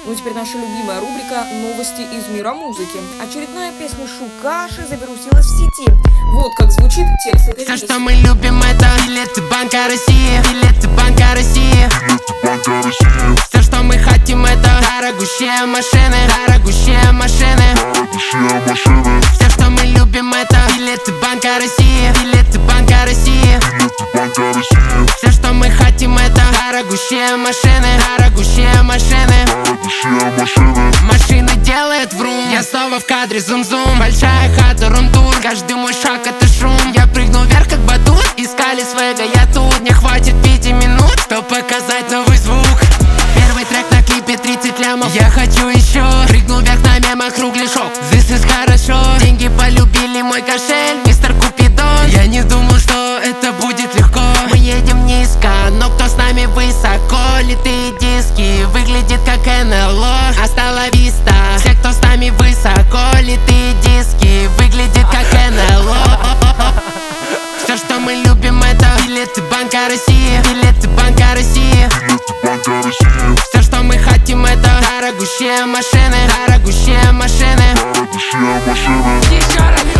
Ну и теперь наша любимая рубрика «Новости из мира музыки». Очередная песня Шукаши завирусилась в сети. Вот как звучит текст этой песни. Все, что мы любим, это билеты Банка России, билеты Банка России. Все, что мы хотим, это дорогущие машины, дорогущие машины. Все, что мы любим, это билеты Банка России, билеты Банка России. Все, что мы хотим, это дорогущие машины, дорогущие машины. Машины делает врум. Я снова в кадре зум-зум. Большая хата, рум-тур. Каждый мой шаг это шум. Я прыгну вверх как батут. Искали свега, я тут. Не хватит 5 минут, чтоб показать новый звук. Первый трек на клипе 30 лямов. Я хочу еще. Прыгнул вверх на мемах, кругляшок. This is хорошо. Деньги полюбили мой кошель, мистер Купидон. Я не думал, что это будет легко. Мы едем низко, но кто с нами высоко? Литые диски, выглядит как НЛО. Астала виста, все, кто с нами высоко. Литые диски, выглядит как НЛО. Все, что мы любим, это билеты Банка России, билеты Банка России. Все, что мы хотим, это дорогущие машины, дорогущие машины. Еще раз.